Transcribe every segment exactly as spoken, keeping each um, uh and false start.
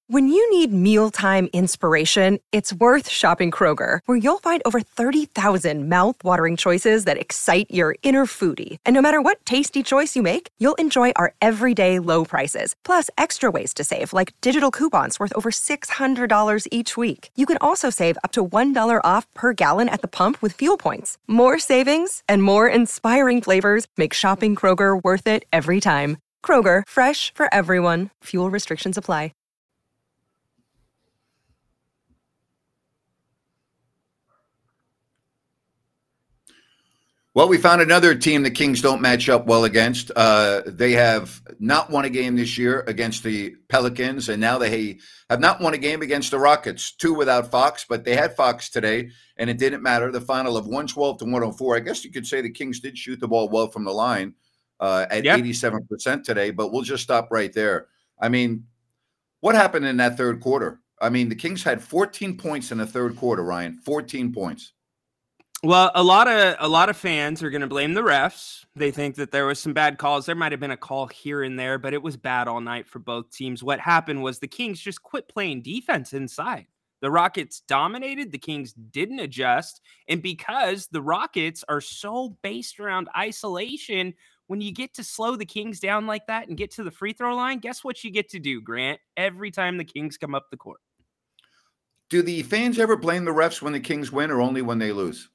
When you need mealtime inspiration, it's worth shopping Kroger, where you'll find over thirty thousand mouth-watering choices that excite your inner foodie. And no matter what tasty choice you make, you'll enjoy our everyday low prices, plus extra ways to save, like digital coupons worth over six hundred dollars each week. You can also save up to one dollar off per gallon at the pump with fuel points. More savings and more inspiring flavors make shopping Kroger worth it every time. Kroger, fresh for everyone. Fuel restrictions apply. Well, we found another team the Kings don't match up well against. Uh, they have not won a game this year against the Pelicans, and now they have not won a game against the Rockets. Two without Fox, but they had Fox today, and it didn't matter. The final of one twelve to one oh four. I guess you could say the Kings did shoot the ball well from the line uh, at yep. eighty-seven percent today, but we'll just stop right there. I mean, what happened in that third quarter? I mean, the Kings had fourteen points in the third quarter, Ryan, fourteen points. Well, a lot of a lot of fans are going to blame the refs. They think that there was some bad calls. There might have been a call here and there, but it was bad all night for both teams. What happened was the Kings just quit playing defense inside. The Rockets dominated. The Kings didn't adjust. And because the Rockets are so based around isolation, when you get to slow the Kings down like that and get to the free throw line, guess what you get to do, Grant, every time the Kings come up the court? Do the fans ever blame the refs when the Kings win or only when they lose?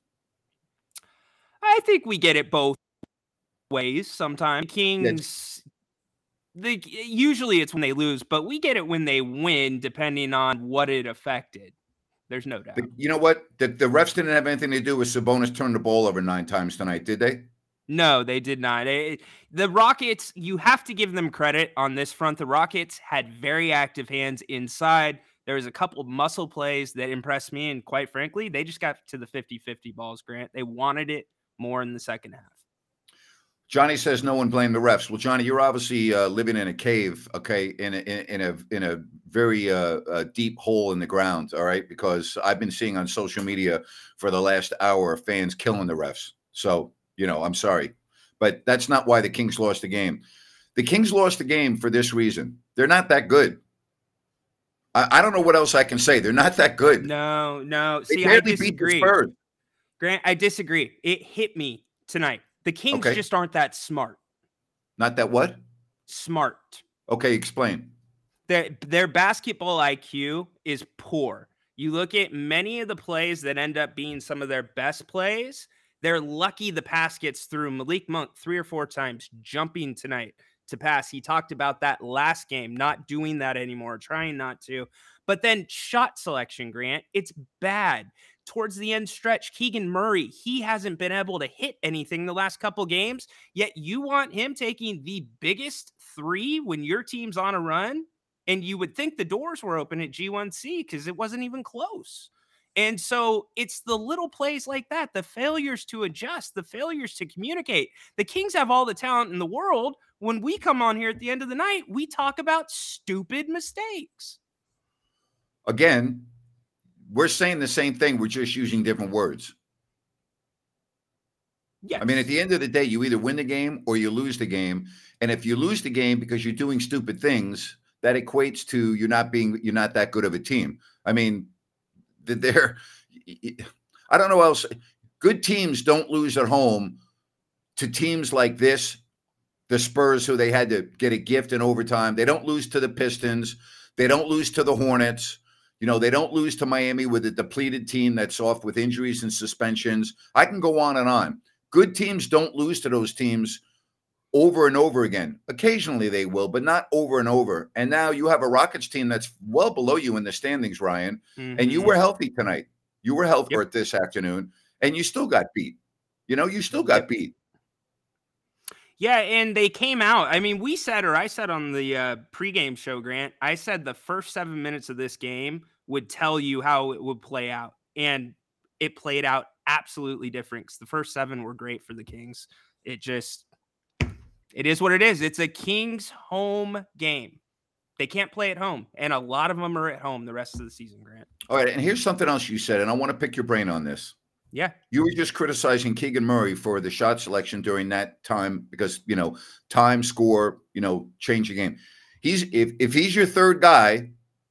I think we get it both ways sometimes. Kings, the, usually it's when they lose, but we get it when they win, depending on what it affected. There's no doubt. But you know what? The, the refs didn't have anything to do with Sabonis turning the ball over nine times tonight, did they? No, they did not. It, the Rockets, you have to give them credit on this front. The Rockets had very active hands inside. There was a couple of muscle plays that impressed me, and quite frankly, they just got to the fifty-fifty balls, Grant. They wanted it more in the second half. Johnny says no one blamed the refs. Well, Johnny, you're obviously uh, living in a cave, okay, in a, in a in a very uh, uh, deep hole in the ground, all right? Because I've been seeing on social media for the last hour fans killing the refs. So, you know, I'm sorry, but that's not why the Kings lost the game. The Kings lost the game for this reason. They're not that good. I, I don't know what else I can say. They're not that good. No, no. They See, barely I disagree. beat the Spurs. Grant, I disagree. It hit me tonight. The Kings okay. just aren't that smart. Not that what? Smart. Okay, explain. Their, their basketball I Q is poor. You look at many of the plays that end up being some of their best plays, they're lucky the pass gets through. Malik Monk three or four times jumping tonight to pass. He talked about that last game, not doing that anymore, trying not to. But then shot selection, Grant, it's bad. Towards the end stretch, Keegan Murray, he hasn't been able to hit anything the last couple games, yet you want him taking the biggest three when your team's on a run, and you would think the doors were open at G one C because it wasn't even close. And so it's the little plays like that, the failures to adjust, the failures to communicate. The Kings have all the talent in the world. When we come on here at the end of the night, we talk about stupid mistakes. Again, we're saying the same thing. We're just using different words. Yes. I mean, at the end of the day, you either win the game or you lose the game. And if you lose the game because you're doing stupid things, that equates to you're not being, you're not that good of a team. I mean, they're, I don't know what else. Good teams don't lose at home to teams like this, the Spurs, who they had to get a gift in overtime. They don't lose to the Pistons. They don't lose to the Hornets. You know, they don't lose to Miami with a depleted team that's off with injuries and suspensions. I can go on and on. Good teams don't lose to those teams over and over again. Occasionally they will, but not over and over. And now you have a Rockets team that's well below you in the standings, Ryan. Mm-hmm. And you were healthy tonight. You were healthy yep. this afternoon, and you still got beat. You know, you still got yep. beat. Yeah, and they came out. I mean, we said, or I said on the uh, pregame show, Grant, I said the first seven minutes of this game would tell you how it would play out. And it played out absolutely different because the first seven were great for the Kings. It just, it is what it is. It's a Kings home game. They can't play at home. And a lot of them are at home the rest of the season, Grant. All right, and here's something else you said, and I want to pick your brain on this. Yeah. You were just criticizing Keegan Murray for the shot selection during that time because, you know, time, score, you know, change the game. He's if if he's your third guy,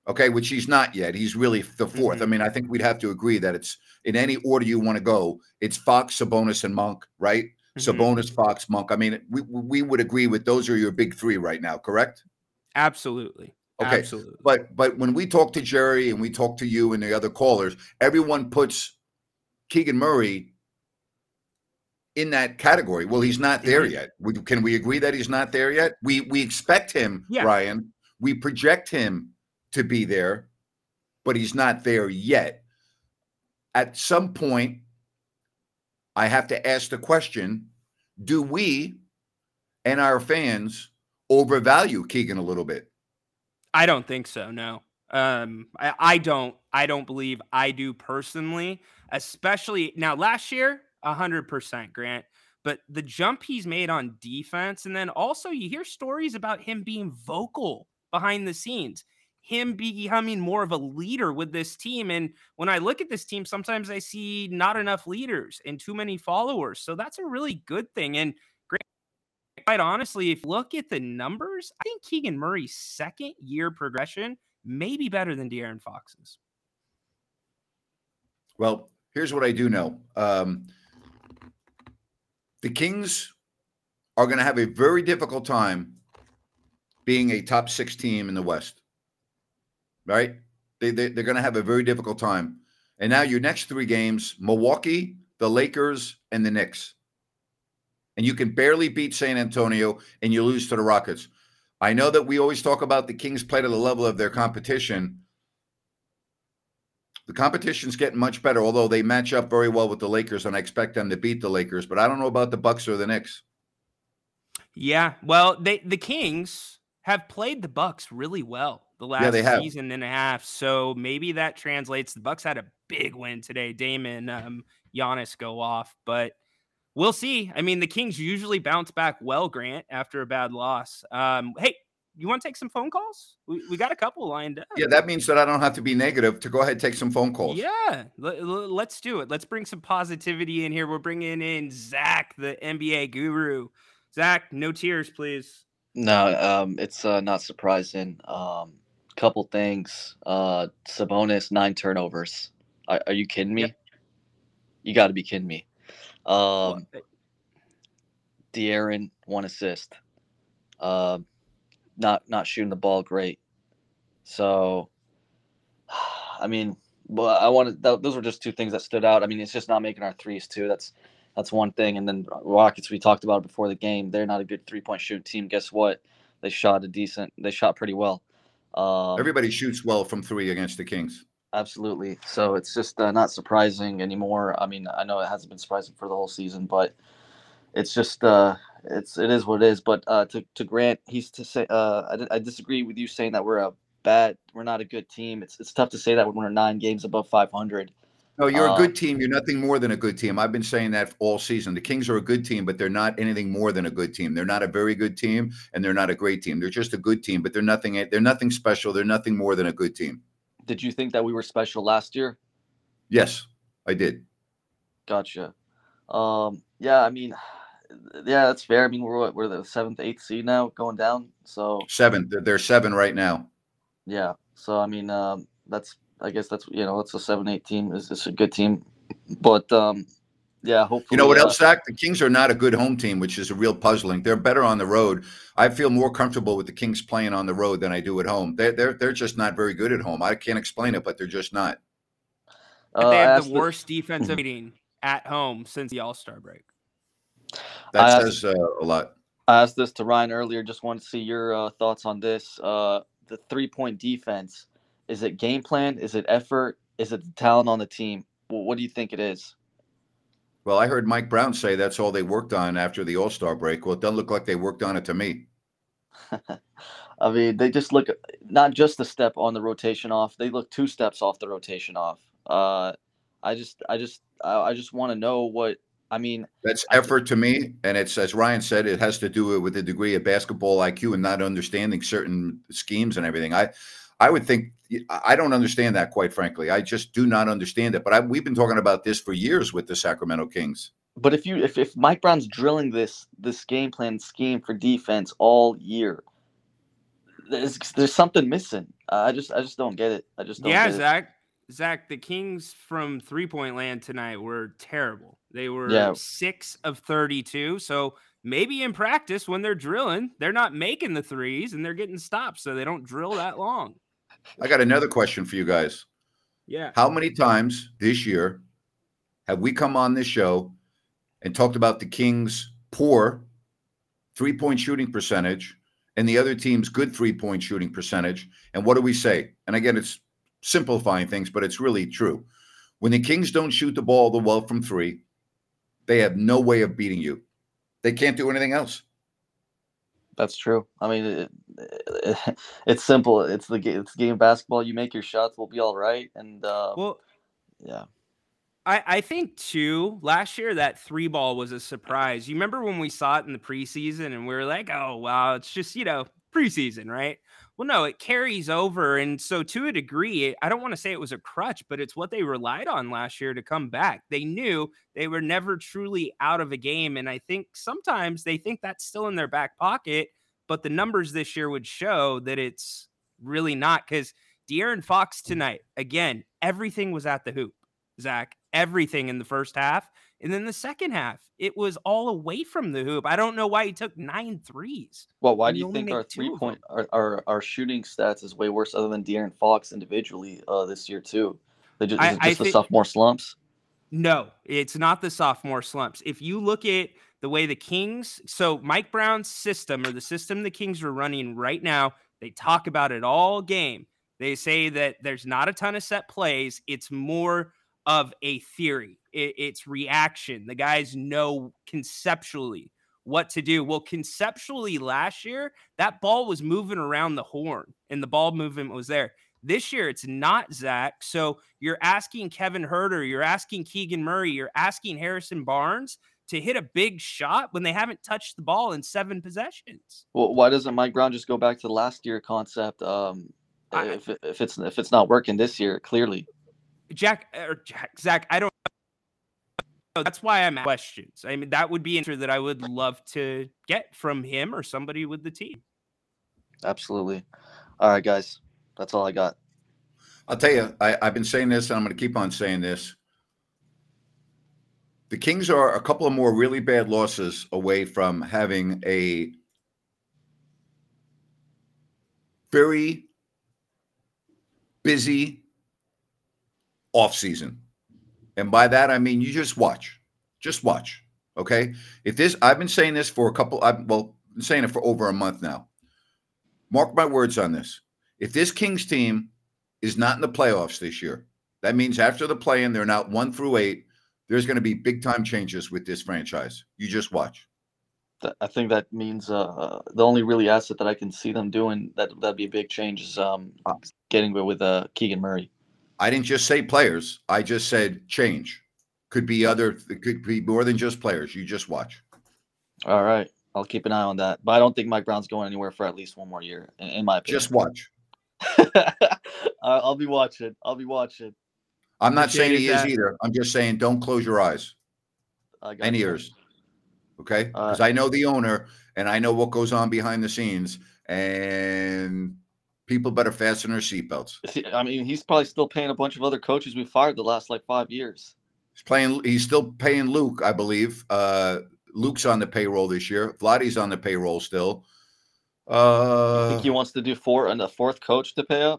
Okay, which he's not yet. He's really the fourth. Mm-hmm. I mean, I think we'd have to agree that it's in any order you want to go. It's Fox, Sabonis, and Monk, right? Mm-hmm. Sabonis, Fox, Monk. I mean, we we would agree with those are your big three right now, correct? Absolutely. Okay, Absolutely. But but when we talk to Jerry and we talk to you and the other callers, everyone puts Keegan Murray in that category. Well, he's not there mm-hmm. yet. We, can we agree that he's not there yet? We we expect him, yeah. Ryan. We project him to be there, but he's not there yet. At some point, I have to ask the question, do we and our fans overvalue Keegan a little bit? I don't think so, no. Um, I, I don't I don't believe I do personally, especially now last year, one hundred percent, Grant. But the jump he's made on defense, and then also you hear stories about him being vocal behind the scenes, him becoming more of a leader with this team. And when I look at this team, sometimes I see not enough leaders and too many followers. So that's a really good thing. And quite honestly, if you look at the numbers, I think Keegan Murray's second year progression may be better than De'Aaron Fox's. Well, here's what I do know. Um, the Kings are going to have a very difficult time being a top six team in the West, right? They, they, they're going to have a very difficult time. And now your next three games, Milwaukee, the Lakers, and the Knicks. And you can barely beat San Antonio and you lose to the Rockets. I know that we always talk about the Kings play to the level of their competition. The competition's getting much better, although they match up very well with the Lakers, and I expect them to beat the Lakers. But I don't know about the Bucks or the Knicks. Yeah, well, they the Kings have played the Bucks really well the last yeah, they have. season and a half. So maybe that translates. The Bucks had a big win today. Damon, um, Giannis go off, but we'll see. I mean, the Kings usually bounce back well, Grant, after a bad loss. Um, hey, you want to take some phone calls? We, we got a couple lined up. Yeah, that means that I don't have to be negative to go ahead and take some phone calls. Yeah, let, let's do it. Let's bring some positivity in here. We're bringing in Zach, the N B A guru. Zach, no tears, please. No, um, it's uh, not surprising. Um, couple things. Uh, Sabonis, nine turnovers. Are, are you kidding me? Yep. You got to be kidding me. Um, De'Aaron, one assist. Uh, not not shooting the ball great. So, I mean, well, I wanted th- those were just two things that stood out. I mean, it's just not making our threes too. That's that's one thing. And then Rockets, we talked about it before the game. They're not a good three point shooting team. Guess what? They shot a decent. They shot pretty well. Um, Everybody shoots well from three against the Kings. Absolutely. So it's just uh, not surprising anymore. I mean, I know it hasn't been surprising for the whole season, but it's just uh, it's it is what it is. But uh, to to Grant, he's to say uh, I, I disagree with you saying that we're a bad, we're not a good team. It's it's tough to say that when we're nine games above five hundred. No, you're uh, a good team. You're nothing more than a good team. I've been saying that all season. The Kings are a good team, but they're not anything more than a good team. They're not a very good team, and they're not a great team. They're just a good team, but they're nothing. They're nothing special. They're nothing more than a good team. Did you think that we were special last year? Yes, I did. Gotcha. Um, yeah, I mean, yeah, that's fair. I mean, we're what, we're the seventh, eighth seed now, going down. So seventh. They're, they're seven right now. Yeah. So I mean, um, that's I guess that's you know, it's a seven, eight team. It's, it's a good team, but um, yeah, hopefully. You know what uh, else, Zach? The Kings are not a good home team, which is a real puzzling. They're better on the road. I feel more comfortable with the Kings playing on the road than I do at home. They're they're they're just not very good at home. I can't explain it, but they're just not. Uh, they have the worst the, defensive rating at home since the All-Star break. That I says asked, uh, a lot. I asked this to Ryan earlier. Just wanted to see your uh, thoughts on this. Uh, the three-point defense. Is it game plan? Is it effort? Is it the talent on the team? Well, what do you think it is? Well, I heard Mike Brown say that's all they worked on after the All-Star break. Well, it doesn't look like they worked on it to me. I mean, they just look not just a step on the rotation off. They look two steps off the rotation off. Uh, I just, I just, I, I just want to know what. I mean, that's effort to me, and it's as Ryan said, it has to do with a degree of basketball I Q and not understanding certain schemes and everything. I, I would think I don't understand that, quite frankly. I just do not understand it. But I, we've been talking about this for years with the Sacramento Kings. But if you, if, if Mike Brown's drilling this this game plan scheme for defense all year, there's there's something missing. I just I just don't get it. I just don't yeah, get Zach. It. Zach, the Kings from three-point land tonight were terrible. They were yeah. six of thirty-two. So maybe in practice when they're drilling, they're not making the threes and they're getting stopped, so they don't drill that long. I got another question for you guys. Yeah. How many times this year have we come on this show and talked about the Kings' poor three-point shooting percentage and the other team's good three-point shooting percentage? And what do we say? And again, it's simplifying things, but it's really true. When the Kings don't shoot the ball the well from three, they have no way of beating you. They can't do anything else. That's true. I mean, it, it, it's simple. It's the game. It's the game of basketball. You make your shots, we'll be all right. And uh, well, yeah. I, I think, too, last year that three ball was a surprise. You remember when we saw it in the preseason and we were like, oh, wow, it's just, you know, preseason, right? Well, no, it carries over. And so to a degree, I don't want to say it was a crutch, but it's what they relied on last year to come back. They knew they were never truly out of a game. And I think sometimes they think that's still in their back pocket, but the numbers this year would show that it's really not, because De'Aaron Fox tonight, again, everything was at the hoop, Zach. Everything in the first half. And then the second half, it was all away from the hoop. I don't know why he took nine threes. Well, why do you think our three point, our, our our shooting stats is way worse other than De'Aaron Fox individually uh, this year too? They just, I, is it just I the sophomore slumps? No, it's not the sophomore slumps. If you look at the way the Kings, so Mike Brown's system, or the system the Kings are running right now, they talk about it all game. They say that there's not a ton of set plays. It's more of a theory. It, it's reaction. The guys know conceptually what to do. Well, conceptually last year, that ball was moving around the horn and the ball movement was there. This year, it's not, Zach. So you're asking Kevin Huerter, you're asking Keegan Murray, you're asking Harrison Barnes to hit a big shot when they haven't touched the ball in seven possessions. Well, why doesn't Mike Brown just go back to the last year concept? Um, I, if if it's if it's not working this year, clearly. Jack or Jack, Zach, I don't know. That's why I'm asking questions. I mean, that would be an answer that I would love to get from him or somebody with the team. Absolutely. All right, guys. That's all I got. I'll tell you, I, I've been saying this, and I'm going to keep on saying this. The Kings are a couple of more really bad losses away from having a very busy offseason. And by that, I mean, you just watch. Just watch. Okay? If this, I've been saying this for a couple, I've, well, been saying it for over a month now. Mark my words on this. If this Kings team is not in the playoffs this year, that means after the play-in, they're not one through eight, there's going to be big-time changes with this franchise. You just watch. I think that means uh, the only really asset that I can see them doing, that, that'd be a big change, is um, getting with, with uh, Keegan Murray. I didn't just say players. I just said change. Could be other, it could be more than just players. You just watch. All right. I'll keep an eye on that. But I don't think Mike Brown's going anywhere for at least one more year, in, in my opinion. Just watch. I'll be watching. I'll be watching. I'm not saying he is either. I'm just saying don't close your eyes and ears. Okay? Because I know the owner and I know what goes on behind the scenes, and people better fasten their seatbelts. I mean, he's probably still paying a bunch of other coaches we fired the last like five years. He's playing. He's still paying Luke, I believe. Uh, Luke's on the payroll this year. Vladdy's on the payroll still. Uh, I think he wants to do four and a fourth coach to pay up.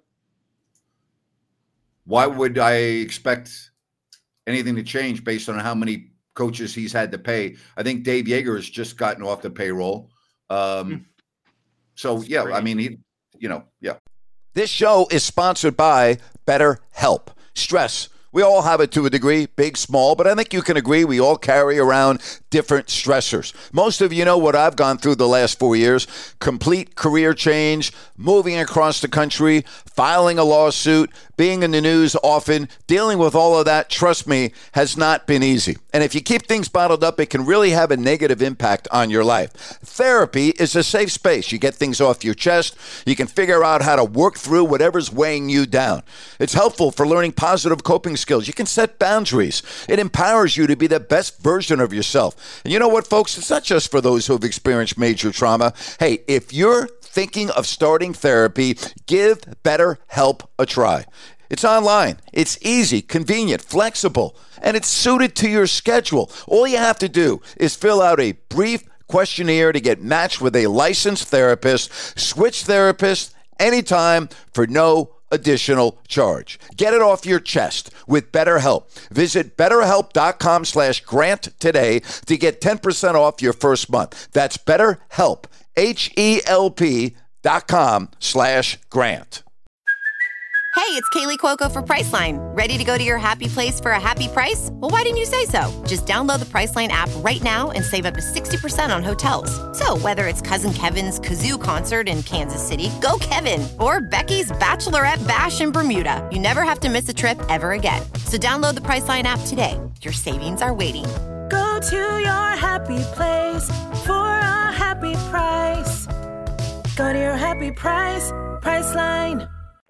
Why would I expect anything to change based on how many coaches he's had to pay? I think Dave Yeager has just gotten off the payroll. Um, so, yeah, I mean, he, you know, yeah. This show is sponsored by BetterHelp. Stress. We all have it to a degree, big, small, but I think you can agree we all carry around different stressors. Most of you know what I've gone through the last four years. Complete career change, moving across the country, filing a lawsuit, being in the news often, dealing with all of that, trust me, has not been easy. And if you keep things bottled up, it can really have a negative impact on your life. Therapy is a safe space. You get things off your chest. You can figure out how to work through whatever's weighing you down. It's helpful for learning positive coping skills. You can set boundaries. It empowers you to be the best version of yourself. And you know what, folks? It's not just for those who have experienced major trauma. Hey, if you're thinking of starting therapy, give BetterHelp a try. It's online, it's easy, convenient, flexible, and it's suited to your schedule. All you have to do is fill out a brief questionnaire to get matched with a licensed therapist. Switch therapists anytime for no additional charge. Get it off your chest with BetterHelp. Visit betterhelp.com slash grant today to get ten percent off your first month. That's BetterHelp, H-E-L-P dot com slash grant. Hey, it's Kaylee Cuoco for Priceline. Ready to go to your happy place for a happy price? Well, why didn't you say so? Just download the Priceline app right now and save up to sixty percent on hotels. So whether it's Cousin Kevin's Kazoo Concert in Kansas City, go Kevin, or Becky's Bachelorette Bash in Bermuda, you never have to miss a trip ever again. So download the Priceline app today. Your savings are waiting. Go to your happy place for a happy price. Go to your happy price, Priceline.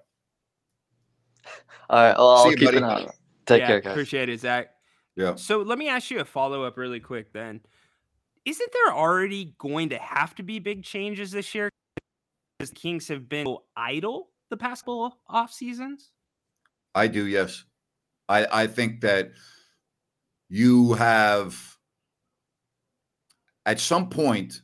All right, well, I'll See you, keep buddy. an eye on it. Take Yeah, care, guys. Appreciate it, Zach. Yeah. So let me ask you a follow-up really quick then. Isn't there already going to have to be big changes this year? Because the Kings have been idle the past couple off seasons? I do, yes. I, I think that you have, at some point,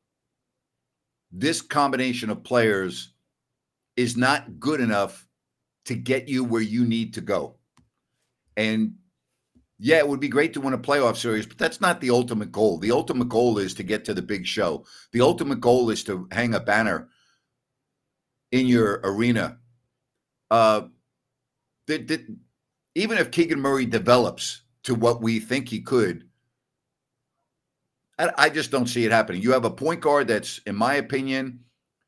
this combination of players is not good enough to get you where you need to go. And yeah, it would be great to win a playoff series, but that's not the ultimate goal. The ultimate goal is to get to the big show. The ultimate goal is to hang a banner in your arena. Uh, that, that, even if Keegan Murray develops to what we think he could, I, I just don't see it happening. You have a point guard that's, in my opinion,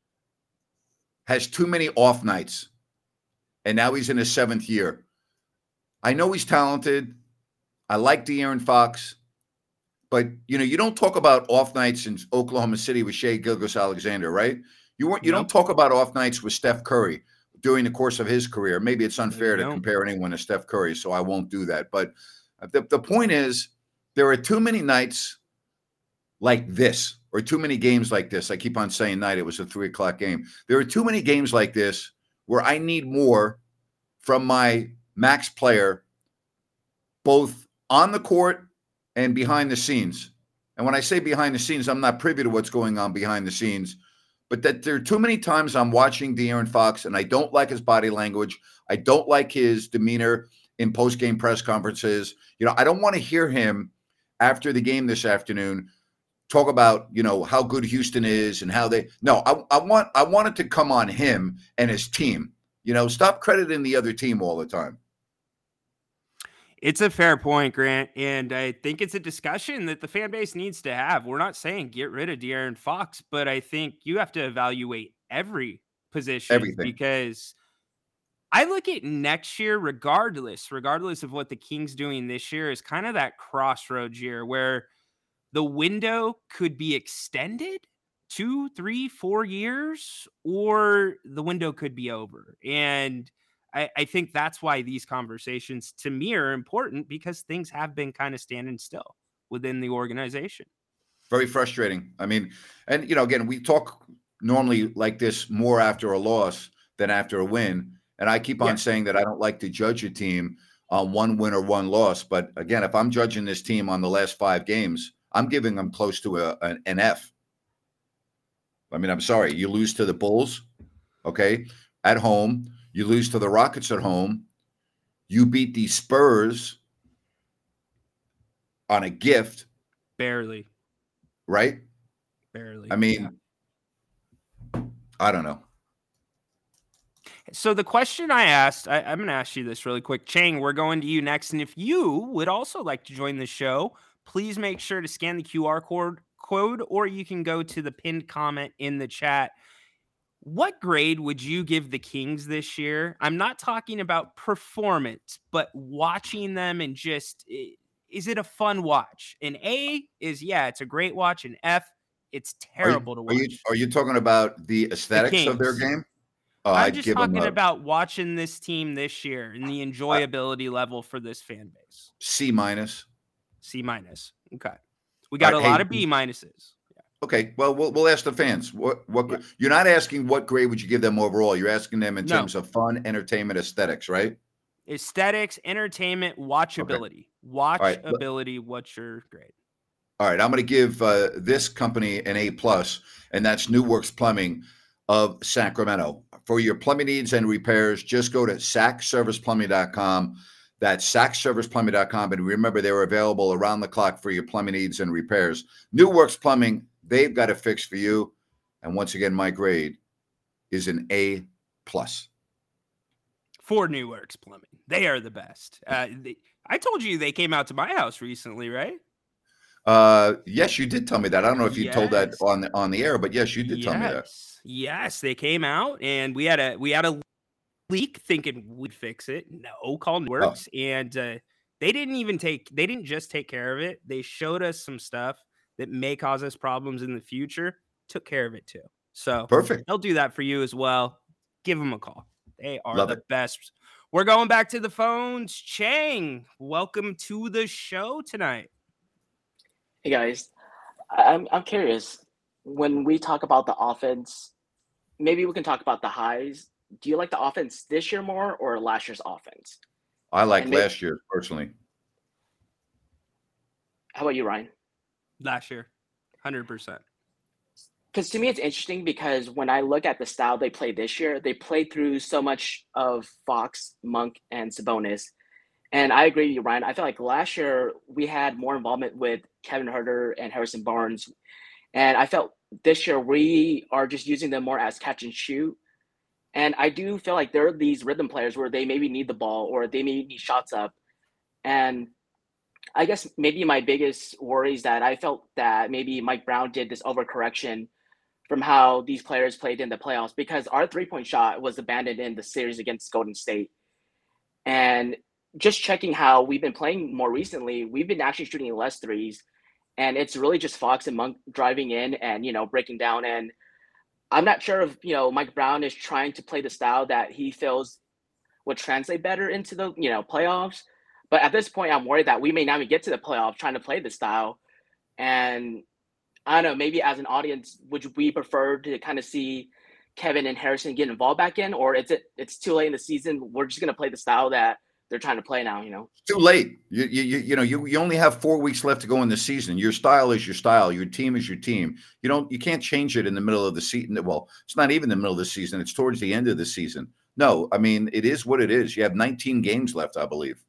has too many off nights. And now he's in his seventh year. I know he's talented. I like De'Aaron Fox. But, you know, you don't talk about off nights in Oklahoma City with Shai Gilgeous-Alexander, right? You weren't, you Nope. don't talk about off nights with Steph Curry during the course of his career. Maybe it's unfair to don't. compare anyone to Steph Curry, so I won't do that. But the, the point is, there are too many nights like this, or too many games like this. I keep on saying night. It was a three o'clock game. There are too many games like this where I need more from my max player, both on the court and behind the scenes. And when I say behind the scenes, I'm not privy to what's going on behind the scenes, but that there are too many times I'm watching De'Aaron Fox and I don't like his body language. I don't like his demeanor in post-game press conferences. You know, I don't want to hear him after the game this afternoon talk about, you know, how good Houston is and how they, no, I, I want, I want it to come on him and his team. You know, stop crediting the other team all the time. It's a fair point, Grant, and I think it's a discussion that the fan base needs to have. We're not saying get rid of De'Aaron Fox, but I think you have to evaluate every position. Everything. Because I look at next year, regardless, regardless of what the Kings doing this year, is kind of that crossroads year where the window could be extended two, three, four years, or the window could be over. And I, I think that's why these conversations to me are important, because things have been kind of standing still within the organization. Very frustrating. I mean, and, you know, again, we talk normally like this more after a loss than after a win. And I keep on Yeah. saying that I don't like to judge a team on one win or one loss. But again, if I'm judging this team on the last five games, I'm giving them close to a, an, an F. I mean, I'm sorry. You lose to the Bulls, okay, at home. You lose to the Rockets at home. You beat the Spurs on a gift, Barely, right? barely. I mean, I don't know. So the question I asked, I, I'm going to ask you this really quick. Chang, we're going to you next. And if you would also like to join the show, please make sure to scan the Q R code, code, or you can go to the pinned comment in the chat. What grade would you give the Kings this year? I'm not talking about performance, but watching them and just, is it a fun watch? An A is, yeah, it's a great watch. An F, it's terrible to are watch. you, are you talking about the aesthetics of their Kings. game? Oh, I'm I'd just give them talking a about watching this team this year and the enjoyability level for this fan base. C minus. C minus. Okay. We got All a right, lot hey, of B minuses. Okay, well, we'll we'll ask the fans. What what Yeah. you're not asking what grade would you give them overall? You're asking them in No. terms of fun, entertainment, aesthetics, right? Aesthetics, entertainment, watchability. right. Watchability. What's your grade? All right, I'm going to give uh, this company an A plus, and that's New Works Plumbing of Sacramento. For your plumbing needs and repairs, just go to sac service plumbing dot com. That's sac service plumbing dot com, and remember they're available around the clock for your plumbing needs and repairs. New Works Plumbing, they've got a fix for you. And once again, my grade is an A plus. For New Works Plumbing, they are the best. Uh, they, I told you they came out to my house recently, right? Uh, yes, you did tell me that. I don't know if you yes. told that on the on the air, but yes, you did yes. tell me that. Yes, they came out and we had a we had a leak thinking we'd fix it. No, call New Works, oh. and uh, they didn't even take. They didn't just take care of it. They showed us some stuff that may cause us problems in the future. Took care of it too. So perfect. They'll do that for you as well. Give them a call. They are Love the it. best. We're going back to the phones. Chang, welcome to the show tonight. Hey guys, I'm I'm curious. When we talk about the offense, maybe we can talk about the highs. Do you like the offense this year more or last year's offense? I like And maybe- last year personally. How about you, Ryan? Last year, one hundred percent. Because to me, it's interesting because when I look at the style they played this year, they played through so much of Fox, Monk, and Sabonis. And I agree with you, Ryan. I feel like last year we had more involvement with Kevin Huerter and Harrison Barnes. And I felt this year we are just using them more as catch and shoot. And I do feel like there are these rhythm players where they maybe need the ball or they maybe need shots up. And I guess maybe my biggest worry is that I felt that maybe Mike Brown did this overcorrection from how these players played in the playoffs, because our three-point shot was abandoned in the series against Golden State. And just checking how we've been playing more recently, we've been actually shooting less threes. And it's really just Fox and Monk driving in and, you know, breaking down. And I'm not sure if, you know, Mike Brown is trying to play the style that he feels would translate better into the, you know, playoffs. But at this point, I'm worried that we may not even get to the playoffs trying to play the style. And I don't know, maybe as an audience, would we prefer to kind of see Kevin and Harrison get involved back in, or is it it's too late in the season? We're just going to play the style that they're trying to play now, you know? It's too late. You, you, you know, you, you only have four weeks left to go in the season. Your style is your style. Your team is your team. You don't, you can't change it in the middle of the season. Well, it's not even the middle of the season. It's towards the end of the season. No, I mean, it is what it is. You have nineteen games left, I believe.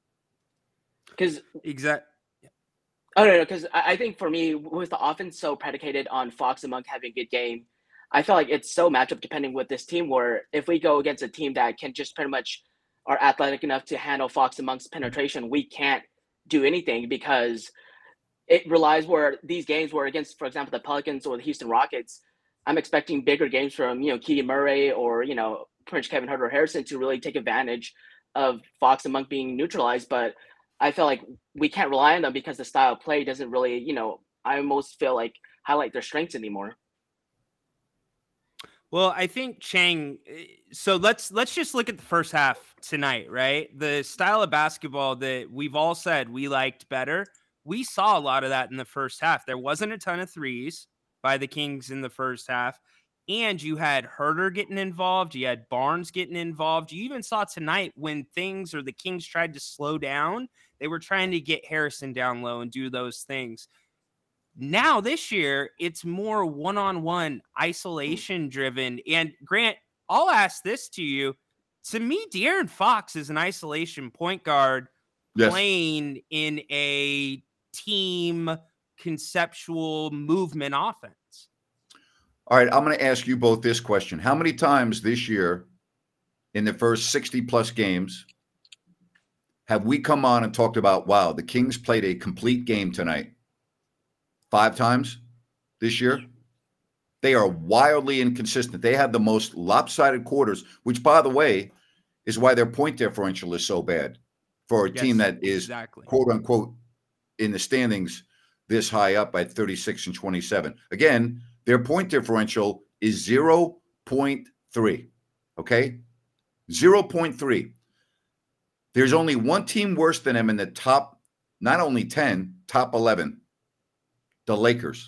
Because exactly. Oh, no, no, because I think for me, with the offense so predicated on Fox and Monk having a good game, I feel like it's so matchup depending with this team where if we go against a team that can just pretty much are athletic enough to handle Fox and Monk's penetration, we can't do anything because it relies where these games were against, for example, the Pelicans or the Houston Rockets. I'm expecting bigger games from, you know, Keegan Murray or, you know, Prince Kevin Huerter Harrison to really take advantage of Fox and Monk being neutralized. But I feel like we can't rely on them because the style of play doesn't really, you know, I almost feel like highlight their strengths anymore. Well, I think Chang, so let's let's just look at the first half tonight, right? The style of basketball that we've all said we liked better. We saw a lot of that in the first half. There wasn't a ton of threes by the Kings in the first half. And you had Huerter getting involved. You had Barnes getting involved. You even saw tonight when things or the Kings tried to slow down, they were trying to get Harrison down low and do those things. Now this year, it's more one-on-one isolation driven. And Grant, I'll ask this to you. To me, De'Aaron Fox is an isolation point guard yes. playing in a team conceptual movement offense. All right, I'm going to ask you both this question. How many times this year in the first sixty plus games have we come on and talked about, wow, the Kings played a complete game tonight? Five times this year. They are wildly inconsistent. They have the most lopsided quarters, which, by the way, is why their point differential is so bad for a yes, team that is, exactly. quote unquote, in the standings this high up at thirty-six and twenty-seven. Again, their point differential is zero point three, okay? zero point three. There's only one team worse than them in the top, not only ten, top eleven. The Lakers.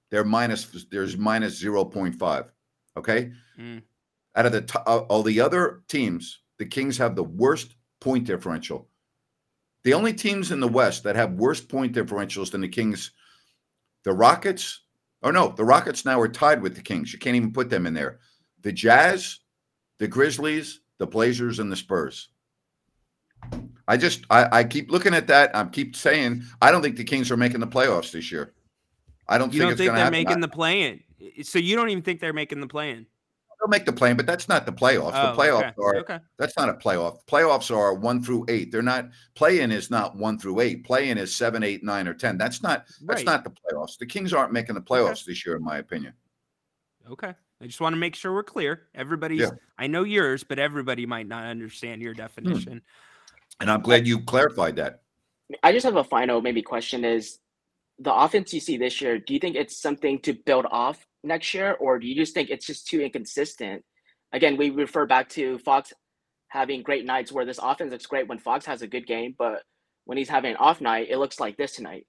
They're minus. There's minus zero point five. Okay. Mm. Out of the t- uh, all the other teams, the Kings have the worst point differential. The only teams in the West that have worse point differentials than the Kings, the Rockets. Oh no, the Rockets now are tied with the Kings. You can't even put them in there. The Jazz, the Grizzlies, the Blazers, and the Spurs. I just I, I keep looking at that. I keep saying I don't think the Kings are making the playoffs this year. I don't You think don't it's think going to they're happen. making I, the play-in? So you don't even think they're making the play-in? They'll make the play-in, but that's not the playoffs. Oh, the playoffs okay. are Okay. That's not a playoff. Playoffs are one through eight. They're not play-in is not one through eight. Play-in is seven, eight, nine, or ten. That's not that's Right. not the playoffs. The Kings aren't making the playoffs this year, in my opinion. Okay. I just want to make sure we're clear. Everybody's Yeah. I know yours, but everybody might not understand your definition. And I'm glad you clarified that. I just have a final maybe question is the offense you see this year, do you think it's something to build off next year, or do you just think it's just too inconsistent? Again, we refer back to Fox having great nights where this offense looks great when Fox has a good game, but when he's having an off night, it looks like this tonight.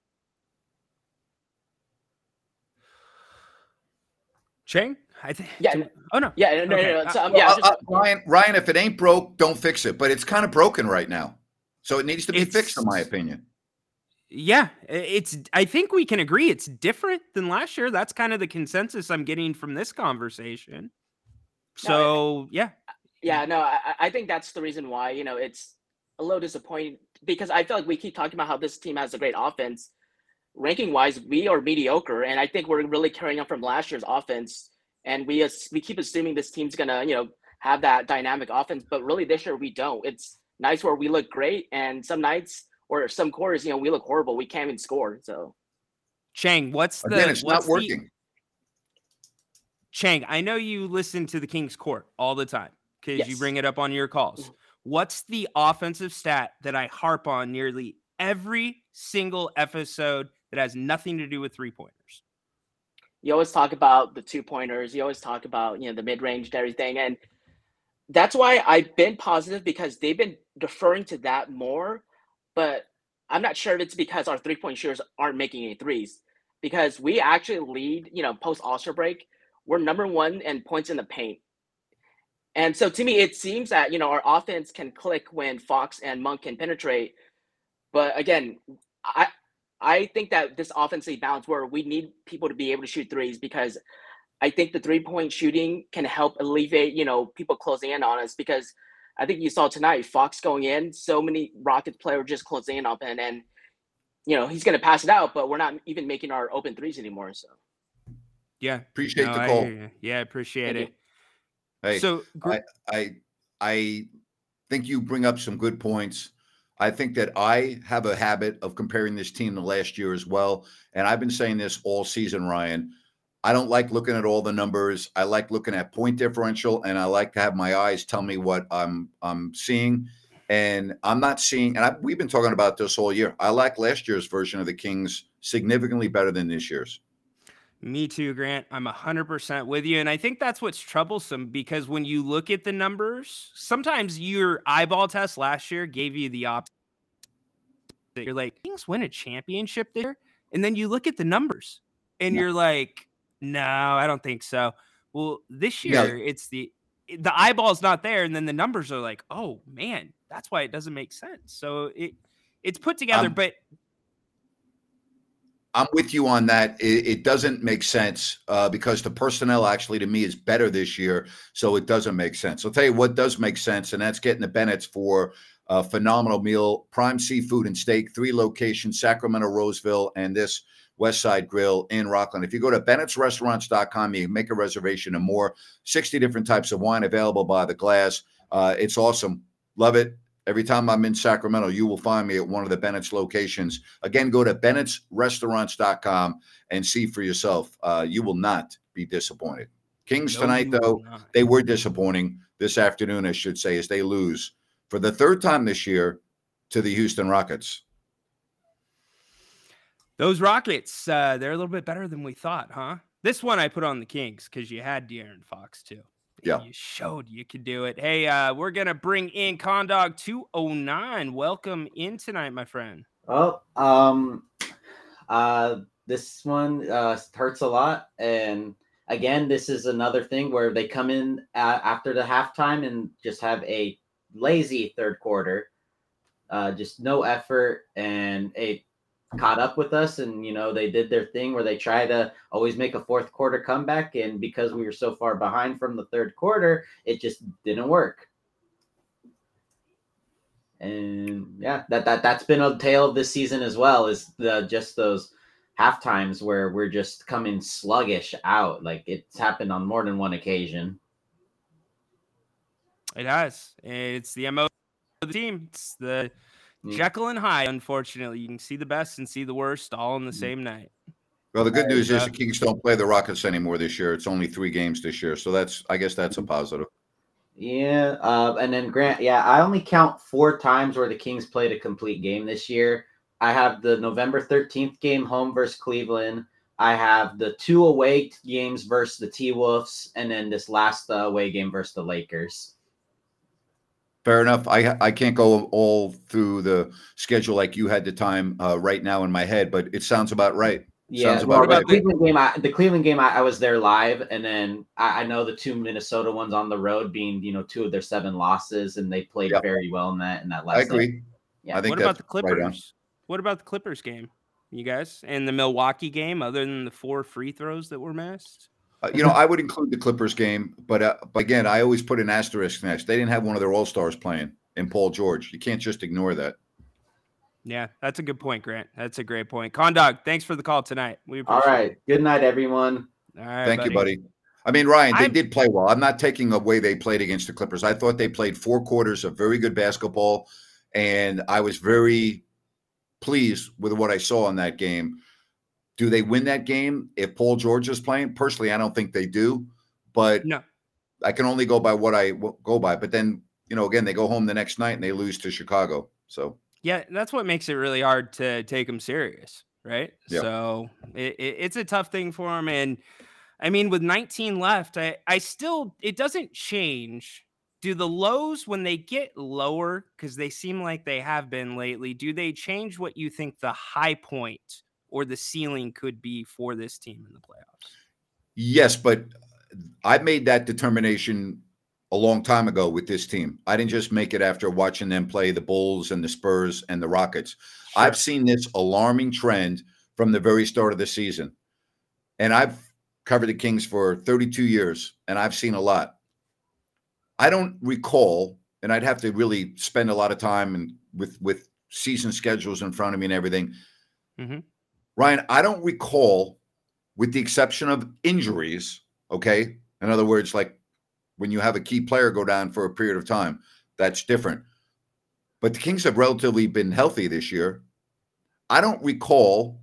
Chang? I think Yeah. do, Oh no. Yeah, no, Okay. no, no. So, um, Well, yeah, uh, just, uh, Ryan, Ryan, if it ain't broke, don't fix it. But it's kind of broken right now. So it needs to be It's- fixed, in my opinion. Yeah, it's I think we can agree it's different than last year. That's kind of the consensus I'm getting from this conversation. So, yeah. yeah, no, I, I think that's the reason why, you know, it's a little disappointing because I feel like we keep talking about how this team has a great offense. Ranking wise, we are mediocre, and I think we're really carrying on from last year's offense. And we we keep assuming this team's gonna, you know, have that dynamic offense, but really this year we don't. It's nights where we look great, and some nights or some quarters, you know, we look horrible. We can't even score. So, Chang, what's the Again, it's what's not working. The, Chang, I know you listen to the King's Court all the time because you Yes. bring it up on your calls. What's the offensive stat that I harp on nearly every single episode that has nothing to do with three pointers? you always talk about the two pointers. You always talk about, you know, the mid range and everything. And that's why I've been positive because they've been deferring to that more. But I'm not sure if it's because our three point shooters aren't making any threes because we actually lead, you know, post All-Star break. We're number one in points in the paint. And so to me, it seems that, you know, our offense can click when Fox and Monk can penetrate. But again, I I think that this offensive balance where we need people to be able to shoot threes because I think the three-point shooting can help alleviate, you know, people closing in on us because I think you saw tonight, Fox going in, so many Rockets players just closing in on him and, you know, he's going to pass it out, but we're not even making our open threes anymore. So, Yeah. Appreciate No, the I call. hear you. Yeah, I appreciate Thank it. Hey, So, gr- I, I I think you bring up some good points. I think that I have a habit of comparing this team to last year as well. And I've been saying this all season, Ryan. I don't like looking at all the numbers. I like looking at point differential, and I like to have my eyes tell me what I'm I'm seeing. And I'm not seeing, and I, we've been talking about this all year. I like last year's version of the Kings significantly better than this year's. Me too, Grant. I'm one hundred percent with you. And I think that's what's troublesome because when you look at the numbers, sometimes your eyeball test last year gave you the opposite. You're like, Kings win a championship there? And then you look at the numbers and No. you're like, no, I don't think so. Well, this No. year, it's the the eyeball's not there. And then the numbers are like, oh, man, that's why it doesn't make sense. So it it's put together, Um, but I'm with you on that. It, it doesn't make sense uh, because the personnel actually to me is better this year. So it doesn't make sense. I'll tell you what does make sense, and that's getting the Bennett's for a phenomenal meal, prime seafood and steak, three locations, Sacramento, Roseville, and this West Side Grill in Rockland. If you go to Bennett's Restaurants dot com, you can make a reservation and more. sixty different types of wine available by the glass. Uh, it's awesome. Love it. Every time I'm in Sacramento, you will find me at one of the Bennett's locations. Again, go to Bennett's Restaurants dot com and see for yourself. Uh, you will not be disappointed. Kings no, tonight, you will though, not. they were disappointing this afternoon, I should say, as they lose for the third time this year to the Houston Rockets. Those Rockets, uh, they're a little bit better than we thought, huh? This one I put on the Kings because you had De'Aaron Fox too. Yeah. You showed you could do it. Hey, uh, we're going to bring in Condog two oh nine. Welcome in tonight, my friend. Well, um, uh, this one uh, hurts a lot. And again, this is another thing where they come in uh, after the halftime and just have a lazy third quarter, uh, just no effort, and it caught up with us. And, you know, they did their thing where they try to always make a fourth quarter comeback. And because we were so far behind from the third quarter, it just didn't work. And yeah, that, that, that's been a tale of this season as well, is the, just those half times where we're just coming sluggish out. Like, it's happened on more than one occasion. It has. It's the M O of the team. It's the mm. Jekyll and Hyde, unfortunately. You can see the best and see the worst all in the mm. same night. Well, the good news is the Kings don't play the Rockets anymore this year. It's only three games this year. So that's, I guess that's a positive. Yeah, uh, and then Grant, yeah, I only count four times where the Kings played a complete game this year. I have the November thirteenth game home versus Cleveland. I have the two away games versus the T-Wolves, and then this last uh, away game versus the Lakers. Fair enough. I I can't go all through the schedule like you had the time uh, right now in my head, but it sounds about right. Yeah, sounds about about right. The Cleveland game, I, the Cleveland game, I, I was there live, and then I, I know the two Minnesota ones on the road being, you know, two of their seven losses, and they played yep. very well in that in that last. I agree. Game. Yeah. I think what about the Clippers? Right what about the Clippers game, you guys, and the Milwaukee game? Other than the four free throws that were missed, uh, you know, I would include the Clippers game, but uh, but again, I always put an asterisk next. They didn't have one of their All Stars playing in Paul George. You can't just ignore that. Yeah, that's a good point, Grant. That's a great point. Condog, thanks for the call tonight. We appreciate All right. It. Good night, everyone. All right, Thank buddy. you, buddy. I mean, Ryan, they I'm... did play well. I'm not taking away they played against the Clippers. I thought they played four quarters of very good basketball, and I was very pleased with what I saw in that game. Do they win that game if Paul George is playing? Personally, I don't think they do, but no. I can only go by what I go by. But then, you know, again, they go home the next night and they lose to Chicago. So. Yeah, that's what makes it really hard to take them serious, right? Yeah. So it, it, it's a tough thing for them. And I mean, with nineteen left, I, I still, it doesn't change. Do the lows, when they get lower, because they seem like they have been lately, do they change what you think the high point or the ceiling could be for this team in the playoffs? Yes, but I made that determination a long time ago with this team. I didn't just make it after watching them play the Bulls and the Spurs and the Rockets. Sure. I've seen this alarming trend from the very start of the season. And I've covered the Kings for thirty-two years, and I've seen a lot. I don't recall, and I'd have to really spend a lot of time and with, with season schedules in front of me and everything. Mm-hmm. Ryan, I don't recall, with the exception of injuries, okay? In other words, like, when you have a key player go down for a period of time, that's different. But the Kings have relatively been healthy this year. I don't recall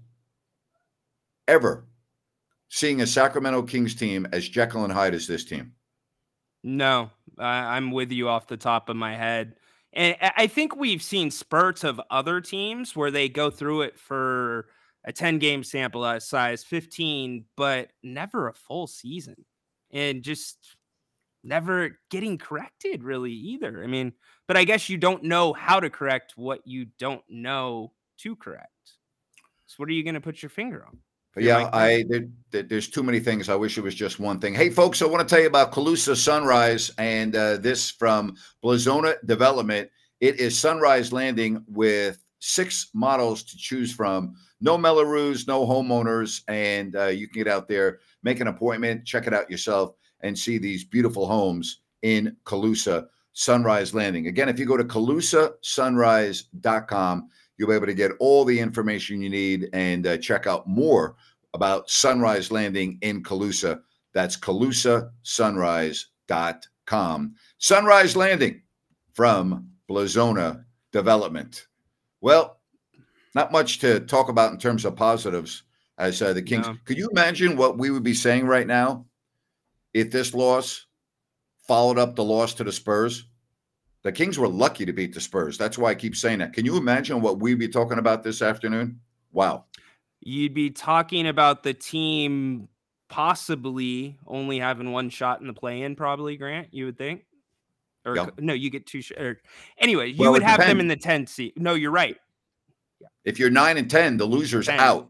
ever seeing a Sacramento Kings team as Jekyll and Hyde as this team. No, I, I'm with you off the top of my head. And I think we've seen spurts of other teams where they go through it for a ten-game sample size, fifteen, but never a full season. And just never getting corrected really either. I mean, but I guess you don't know how to correct what you don't know to correct. So what are you going to put your finger on? Yeah, I there, there's too many things. I wish it was just one thing. Hey, folks, I want to tell you about Calusa Sunrise, and uh, this from Blazona Development. It is Sunrise Landing with six models to choose from. No Melrose, no homeowners, and uh, you can get out there, make an appointment, check it out yourself, and see these beautiful homes in Calusa Sunrise Landing. Again, if you go to calusa sunrise dot com, you'll be able to get all the information you need and uh, check out more about Sunrise Landing in Calusa. That's calusa sunrise dot com. Sunrise Landing from Blazona Development. Well, not much to talk about in terms of positives as uh, the Kings. No. Could you imagine what we would be saying right now if this loss followed up the loss to the Spurs? The Kings were lucky to beat the Spurs. That's why I keep saying that. Can you imagine what we'd be talking about this afternoon? Wow. You'd be talking about the team possibly only having one shot in the play-in, probably, Grant, you would think? Or yep. No, you get two. Sh- or, anyway, you well, would have depends. them in the ten seed. No, you're right. Yeah. If you're nine and ten, the loser's ten. out.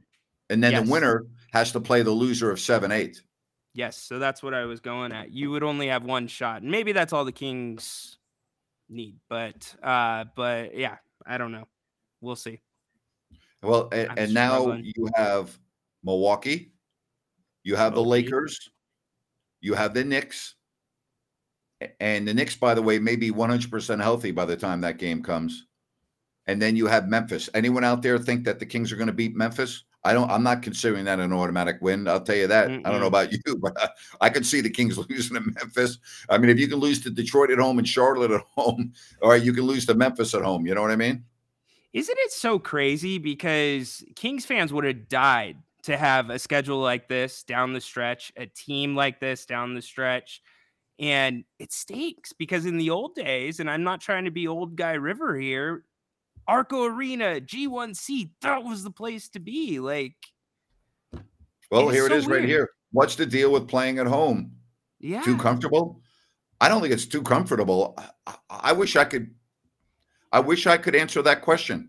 And then Yes. the winner has to play the loser of seven eight. Yes, so that's what I was going at. You would only have one shot, and maybe that's all the Kings need. But, uh, but yeah, I don't know. We'll see. Well, and, I'm and now struggling. you have Milwaukee, you have the Milwaukee. Lakers, you have the Knicks, a- and the Knicks, by the way, may be one hundred percent healthy by the time that game comes. And then you have Memphis. Anyone out there think that the Kings are going to beat Memphis? I don't. I'm not considering that an automatic win. I'll tell you that. I don't know Mm-mm. about you, but I, I can see the Kings losing to Memphis. I mean, if you can lose to Detroit at home and Charlotte at home, all right, you can lose to Memphis at home. You know what I mean? Isn't it so crazy? Because Kings fans would have died to have a schedule like this down the stretch, a team like this down the stretch. And it stinks because in the old days, and I'm not trying to be old guy River here, Arco Arena, G one C, that was the place to be. Like, Well, It is here it so is right weird. here. What's the deal with playing at home? yeah. Too comfortable? I don't think it's too comfortable. I, I, I wish I could. I wish I could answer that question.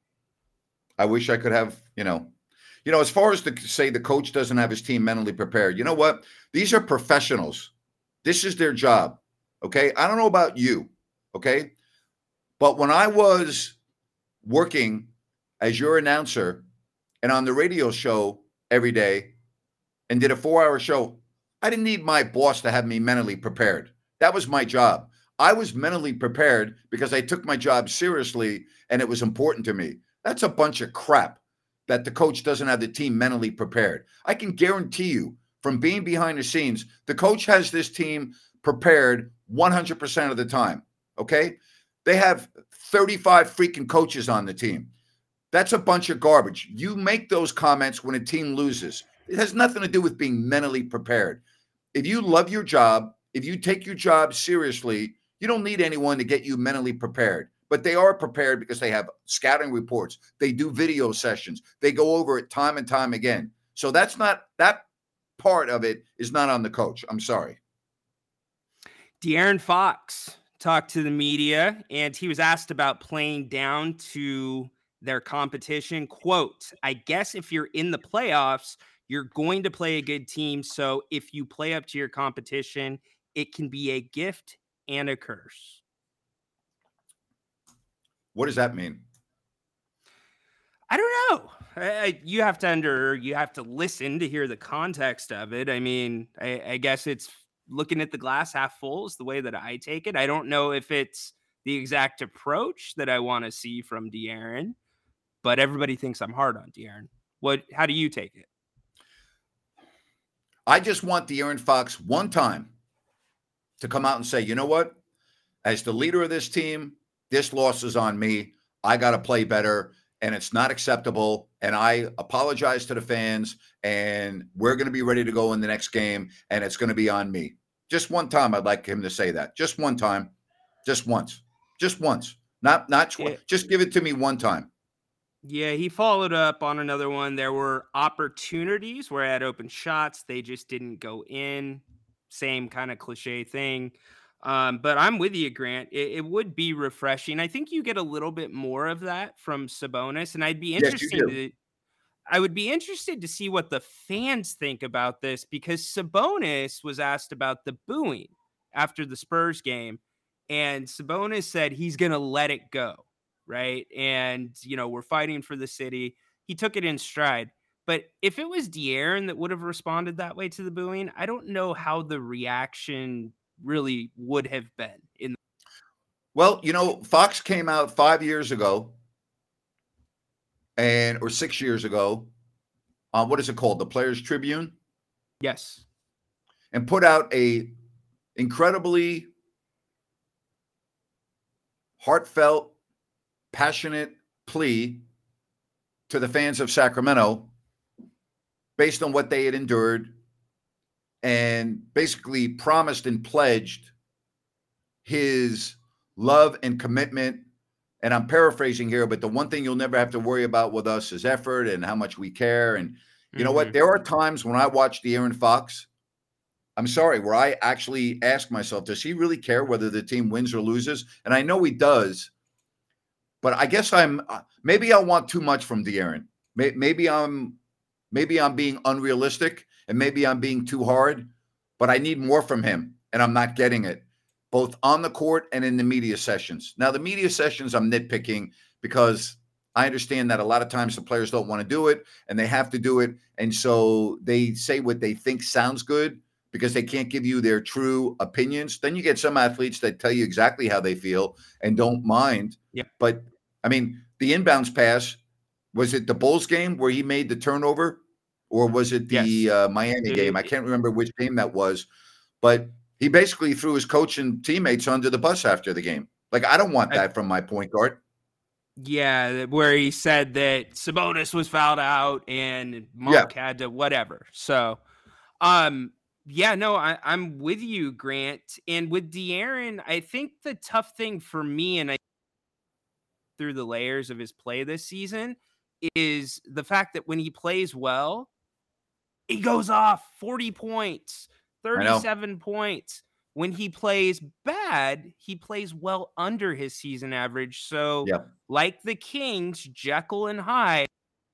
I wish I could have, you know, you know, as far as to say the coach doesn't have his team mentally prepared. You know what? These are professionals. This is their job. Okay. I don't know about you. Okay. But when I was working as your announcer and on the radio show every day and did a four hour show, I didn't need my boss to have me mentally prepared. That was my job. I was mentally prepared because I took my job seriously and it was important to me. That's a bunch of crap that the coach doesn't have the team mentally prepared. I can guarantee you from being behind the scenes, the coach has this team prepared one hundred percent of the time. Okay. They have thirty-five freaking coaches on the team. That's a bunch of garbage. You make those comments when a team loses. It has nothing to do with being mentally prepared. If you love your job, if you take your job seriously, you don't need anyone to get you mentally prepared. But they are prepared because they have scouting reports. They do video sessions. They go over it time and time again. So that's not, that part of it is not on the coach. I'm sorry. De'Aaron Fox talked to the media and he was asked about playing down to their competition. Quote, I guess if you're in the playoffs, you're going to play a good team. So if you play up to your competition, it can be a gift and a curse. What does that mean? I don't know. I, I, you have to under, you have to listen to hear the context of it. I mean, I, I guess it's looking at the glass half full is the way that I take it. I don't know if it's the exact approach that I want to see from De'Aaron, but everybody thinks I'm hard on De'Aaron. What? How do you take it? I just want De'Aaron Fox one time to come out and say, you know what? As the leader of this team, this loss is on me. I got to play better, and it's not acceptable. And I apologize to the fans, and we're going to be ready to go in the next game, and it's going to be on me. Just one time, I'd like him to say that. Just one time. Just once. Just once. Not, not tw- Yeah. Just give it to me one time. Yeah, he followed up on another one. There were opportunities where I had open shots. They just didn't go in. Same kind of cliche thing. Um, but I'm with you, Grant. It, it would be refreshing. I think you get a little bit more of that from Sabonis, and I'd be Yes, you interested do. to I would be interested to see what the fans think about this because Sabonis was asked about the booing after the Spurs game, and Sabonis said he's going to let it go, right? And, you know, we're fighting for the city. He took it in stride. But if it was De'Aaron that would have responded that way to the booing, I don't know how the reaction really would have been. In Well, you know, Fox came out five years ago and or six years ago on what is it called? The Players Tribune, Yes. and put out a incredibly heartfelt, passionate plea to the fans of Sacramento based on what they had endured and basically promised and pledged his love and commitment. And I'm paraphrasing here, but the one thing you'll never have to worry about with us is effort and how much we care. And you know what? Mhm. There are times when I watch De'Aaron Fox, I'm sorry, where I actually ask myself, does he really care whether the team wins or loses? And I know he does, but I guess I'm, maybe I want too much from De'Aaron. Maybe I'm maybe I'm being unrealistic and maybe I'm being too hard, but I need more from him, and I'm not getting it, both on the court and in the media sessions. Now, the media sessions, I'm nitpicking because I understand that a lot of times the players don't want to do it, and they have to do it, and so they say what they think sounds good because they can't give you their true opinions. Then you get some athletes that tell you exactly how they feel and don't mind. Yeah. But, I mean, the inbounds pass, was it the Bulls game where he made the turnover? Or was it the Yes. uh, Miami It- game? I can't remember which game that was. But he basically threw his coach and teammates under the bus after the game. Like, I don't want I- that from my point guard. Yeah, where he said that Sabonis was fouled out and Monk had to whatever. So, um, yeah, no, I, I'm with you, Grant. And with De'Aaron, I think the tough thing for me, and I through the layers of his play this season, is the fact that when he plays well, he goes off forty points, thirty-seven points. When he plays bad, he plays well under his season average. So, Yep. like the Kings, Jekyll and Hyde,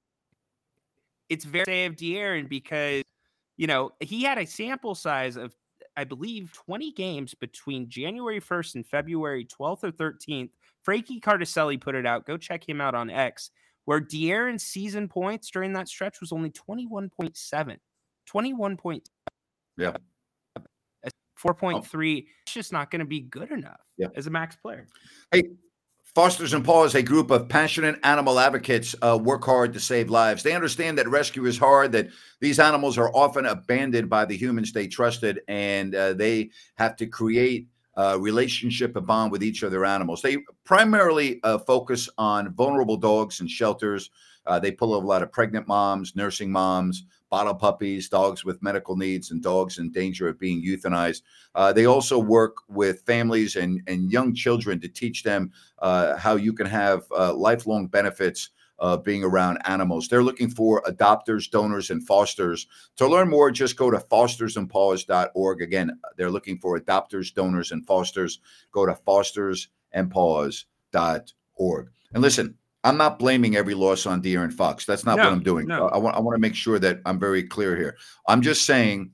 it's very say of De'Aaron because, you know, he had a sample size of, I believe, twenty games between January first and February twelfth or thirteenth. Frankie Cardicelli put it out. Go check him out on X, where De'Aaron's season points during that stretch was only twenty-one point seven. twenty-one point Yeah. four point three. It's just not going to be good enough Yeah. as a max player. Hey, Fosters and Paws, a group of passionate animal advocates, uh, work hard to save lives. They understand that rescue is hard, that these animals are often abandoned by the humans they trusted, and uh, they have to create a relationship, a bond with each of their animals. They primarily uh, focus on vulnerable dogs and shelters. Uh, they pull a lot of pregnant moms, nursing moms, bottle puppies, dogs with medical needs, and dogs in danger of being euthanized. Uh, they also work with families and, and young children to teach them uh, how you can have uh, lifelong benefits of being around animals. They're looking for adopters, donors, and fosters. To learn more, just go to fosters and paws dot org. Again, they're looking for adopters, donors, and fosters. Go to fosters and paws dot org. And listen, I'm not blaming every loss on De'Aaron Fox. That's not No, what I'm doing. no. I want I want to make sure that I'm very clear here. I'm just saying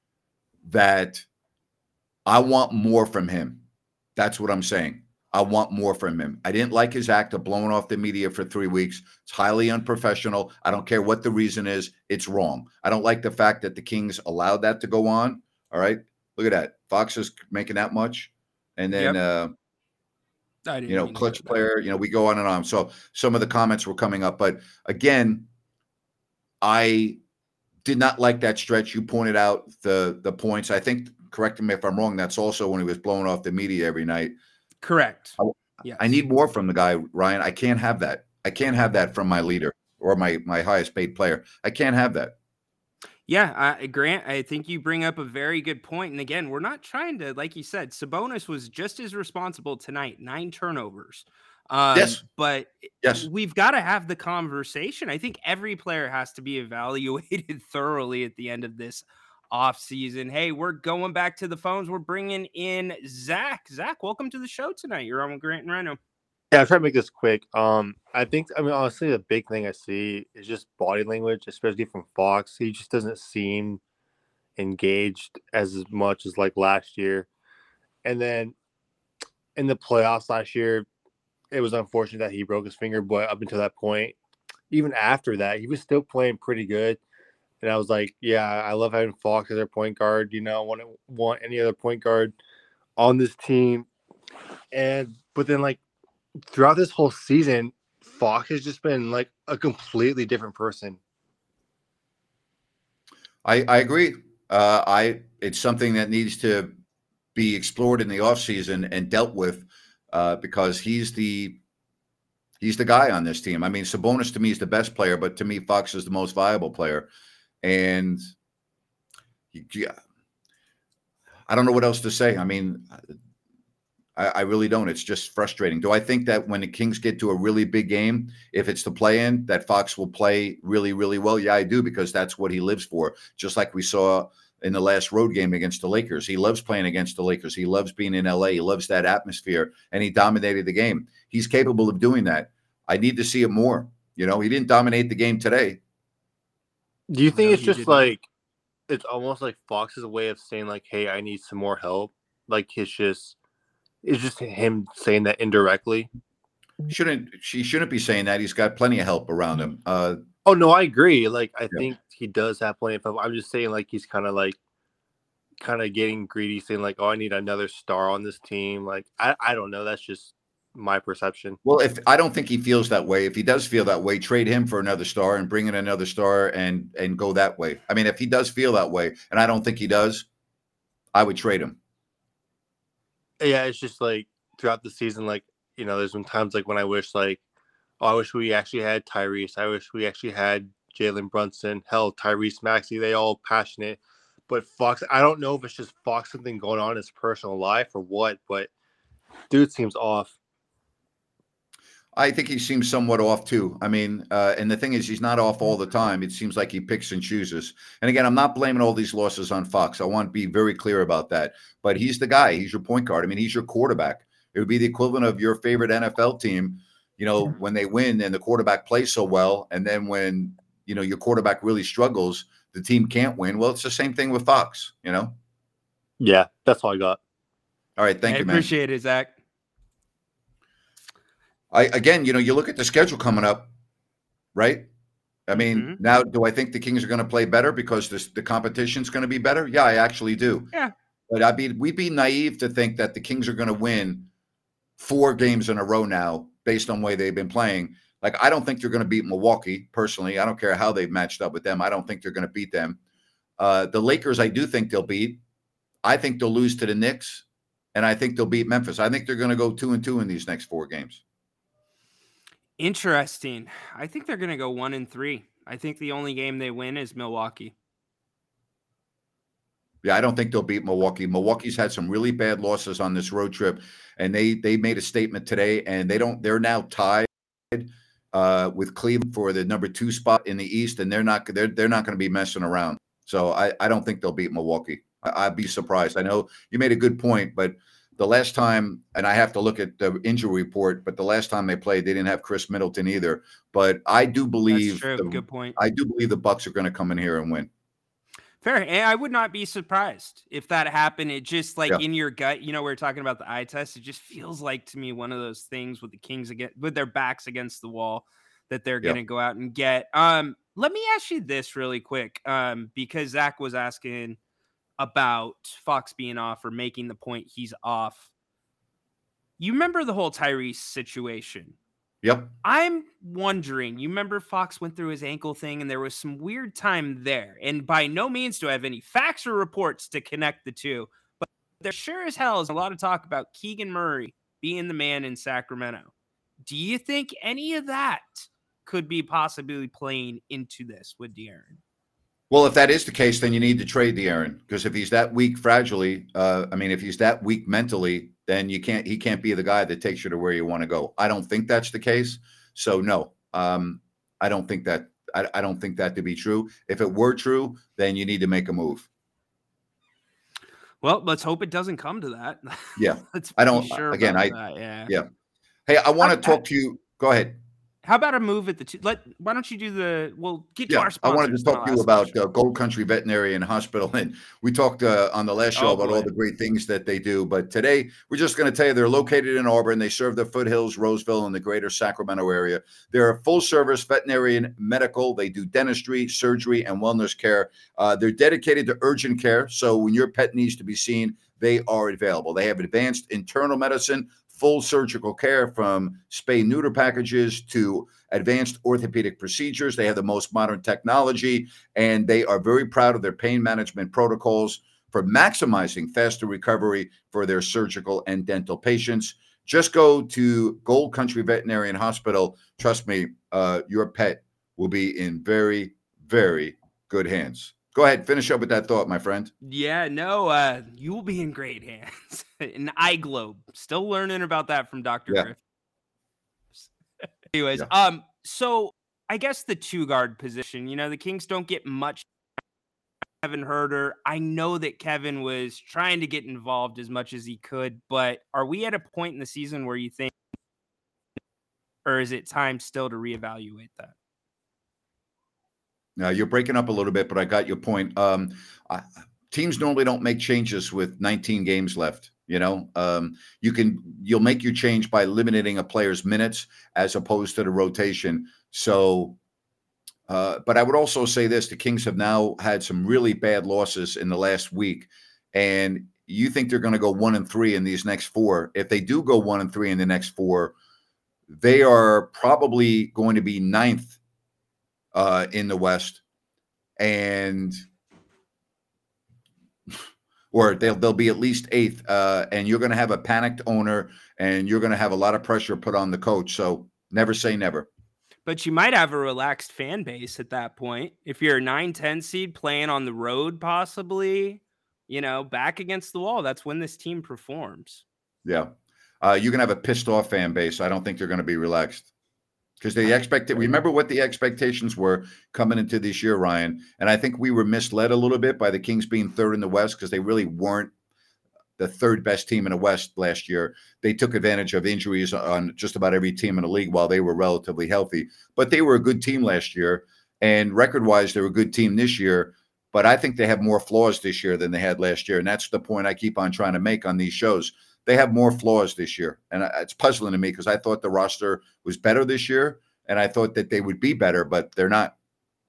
that I want more from him. That's what I'm saying. I want more from him. I didn't like his act of blowing off the media for three weeks. It's highly unprofessional. I don't care what the reason is. It's wrong. I don't like the fact that the Kings allowed that to go on. All right. Look at that. Fox is making that much. And then, Yep. uh, I didn't you know, mean to clutch do that. player, you know, we go on and on. So some of the comments were coming up. But again, I did not like that stretch. You pointed out the the points. I think, correct me if I'm wrong, that's also when he was blowing off the media every night. Correct. I- Yes. I need more from the guy, Ryan. I can't have that. I can't have that from my leader or my my highest paid player. I can't have that. Yeah, uh, Grant, I think you bring up a very good point. And again, we're not trying to, like you said, Sabonis was just as responsible tonight, nine turnovers. Um, Yes. But Yes. we've got to have the conversation. I think every player has to be evaluated thoroughly at the end of this offseason. Hey, we're going back to the phones. We're bringing in Zach. Zach, welcome to the show tonight. You're on with Grant and Reno. Yeah, I'll try to make this quick. Um, I think, I mean, honestly, the big thing I see is just body language, especially from Fox. He just doesn't seem engaged as much as like last year. And then in the playoffs last year, it was unfortunate that he broke his finger, but up until that point, even after that, he was still playing pretty good. And I was like, yeah, I love having Fox as their point guard. You know, I wouldn't want any other point guard on this team. And, but then like, throughout this whole season, Fox has just been like a completely different person. I, I agree. Uh, I it's something that needs to be explored in the offseason and dealt with uh, because he's the he's the guy on this team. I mean, Sabonis to me is the best player, but to me, Fox is the most viable player. And yeah, I don't know what else to say. I mean, I, I really don't. It's just frustrating. Do I think that when the Kings get to a really big game, if it's the play-in, that Fox will play really, really well? Yeah, I do, because that's what he lives for. Just like we saw in the last road game against the Lakers. He loves playing against the Lakers. He loves being in L A. He loves that atmosphere, and he dominated the game. He's capable of doing that. I need to see it more. You know, he didn't dominate the game today. Do you think No, it's he just didn't. like it's almost like Fox's way of saying like, "Hey, I need some more help"? Like it's just it's just him saying that indirectly. Shouldn't she shouldn't be saying that. He's got plenty of help around him. Uh, Oh no, I agree. Like I Yeah. think he does have plenty of help. I'm just saying like he's kind of like kind of getting greedy, saying like, "Oh, I need another star on this team." Like I I don't know. That's just my perception. well, if I don't think he feels that way. If he does feel that way, trade him for another star and bring in another star and and go that way. I mean, if he does feel that way, and I don't think he does, I would trade him. Yeah, it's just like throughout the season, like you know, there's been times like when I wish like, oh, I wish we actually had Tyrese. I wish we actually had Jalen Brunson. Hell, Tyrese Maxey. They all passionate. But Fox, I don't know if it's just Fox something going on in his personal life or what, but dude seems off. I think he seems somewhat off too. I mean, uh, and the thing is, he's not off all the time. It seems like he picks and chooses. And again, I'm not blaming all these losses on Fox. I want to be very clear about that. But he's the guy. He's your point guard. I mean, he's your quarterback. It would be the equivalent of your favorite N F L team, you know, when they win and the quarterback plays so well. And then when, you know, your quarterback really struggles, the team can't win. Well, it's the same thing with Fox, you know? Yeah, that's all I got. All right. Thank I you, man. appreciate it, Zach. I again, you know, you look at the schedule coming up, right? I mean, Mhm. now do I think the Kings are going to play better because this, the competition's going to be better? Yeah, I actually do. Yeah. But I'd be we'd be naive to think that the Kings are going to win four games in a row now based on the way they've been playing. Like, I don't think they're going to beat Milwaukee personally. I don't care how they've matched up with them. I don't think they're going to beat them. Uh, the Lakers, I do think they'll beat. I think they'll lose to the Knicks, and I think they'll beat Memphis. I think they're going to go two and two in these next four games. Interesting. I think they're going to go one and three. I think the only game they win is Milwaukee. Yeah, I don't think they'll beat Milwaukee. Milwaukee's had some really bad losses on this road trip, and they they made a statement today, and they don't. They're now tied uh, with Cleveland for the number two spot in the East, and they're not they're they're not going to be messing around. So I I don't think they'll beat Milwaukee. I, I'd be surprised. I know you made a good point, but the last time, and I have to look at the injury report, but the last time they played, they didn't have Chris Middleton either. But I do believe That's true. the, Good point. I do believe the Bucks are going to come in here and win. Fair. And I would not be surprised if that happened. It just like Yeah. in your gut, you know, we are talking about the eye test. It just feels like to me one of those things with the Kings again with their backs against the wall that they're Yeah. going to go out and get. Um, let me ask you this really quick, um, because Zach was asking about Fox being off or making the point he's off. You remember the whole Tyrese situation? Yep. I'm wondering, you remember Fox went through his ankle thing and there was some weird time there. And by no means do I have any facts or reports to connect the two, but there sure as hell is a lot of talk about Keegan Murray being the man in Sacramento. Do you think any of that could be possibly playing into this with De'Aaron? Well, if that is the case, then you need to trade De'Aaron, because if he's that weak fragilely, uh, I mean, if he's that weak mentally, then you can't. He can't be the guy that takes you to where you want to go. I don't think that's the case. So no, um, I don't think that. I, I don't think that to be true. If it were true, then you need to make a move. Well, let's hope it doesn't come to that. Yeah, let's I don't. be sure Again, about I that. Yeah. yeah. Hey, I want to I- talk to you. Go ahead. How about a move at the two? Let why don't you do the? We'll get to Yeah, our I sponsors. wanted to talk to and you I'll ask about uh, Gold Country Veterinary and Hospital, and we talked uh, on the last show Oh, about all boy. the great things that they do. But today, we're just going to tell you they're located in Auburn. They serve the foothills, Roseville, and the greater Sacramento area. They're a full-service veterinarian medical. They do dentistry, surgery, and wellness care. Uh, they're dedicated to urgent care, so when your pet needs to be seen, they are available. They have advanced internal medicine, full surgical care from spay-neuter packages to advanced orthopedic procedures. They have the most modern technology, and they are very proud of their pain management protocols for maximizing faster recovery for their surgical and dental patients. Just go to Gold Country Veterinary and Hospital. Trust me, uh, your pet will be in very, very good hands. Go ahead, finish up with that thought, my friend. Yeah, no, uh, you will be in great hands. An eye globe. Still learning about that from Doctor Yeah. Griff. Anyways, Yeah. um, so I guess the two guard position, you know, the Kings don't get much. Kevin Herter. I know that Kevin was trying to get involved as much as he could, but are we at a point in the season where you think, or is it time still to reevaluate that? Now you're breaking up a little bit, but I got your point. Um, I, teams normally don't make changes with nineteen games left. You know, um, you can you'll make your change by limiting a player's minutes as opposed to the rotation. So, uh, but I would also say this: the Kings have now had some really bad losses in the last week, and you think they're going to go one and three in these next four. If they do go one and three in the next four, they are probably going to be ninth uh, in the West, and or they'll they'll be at least eighth. Uh, and you're going to have a panicked owner, and you're going to have a lot of pressure put on the coach. So never say never. But you might have a relaxed fan base at that point. If you're a nine ten seed playing on the road, possibly, you know, back against the wall, that's when this team performs. Yeah. Uh, you're going to have a pissed off fan base. I don't think they're going to be relaxed because they expect it. Remember what the expectations were coming into this year, Ryan. And I think we were misled a little bit by the Kings being third in the West because they really weren't the third best team in the West last year. They took advantage of injuries on just about every team in the league while they were relatively healthy. But they were a good team last year. And record-wise, they're a good team this year. But I think they have more flaws this year than they had last year. And that's the point I keep on trying to make on these shows. They have more flaws this year. And it's puzzling to me because I thought the roster was better this year. And I thought that they would be better, but they're not.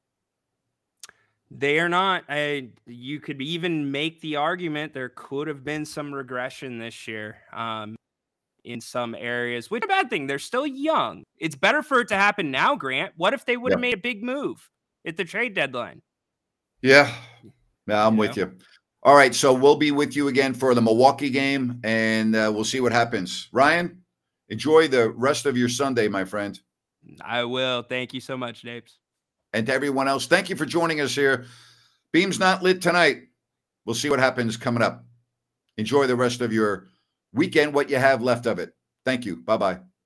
They are not. I, you could even make the argument there could have been some regression this year um, in some areas, which is a bad thing. They're still young. It's better for it to happen now, Grant. What if they would have yeah. made a big move at the trade deadline? Yeah, yeah, I'm you with know? you. All right, so we'll be with you again for the Milwaukee game, and uh, we'll see what happens. Ryan, enjoy the rest of your Sunday, my friend. I will. Thank you so much, Dapes. And to everyone else, thank you for joining us here. Beam's not lit tonight. We'll see what happens coming up. Enjoy the rest of your weekend, what you have left of it. Thank you. Bye-bye.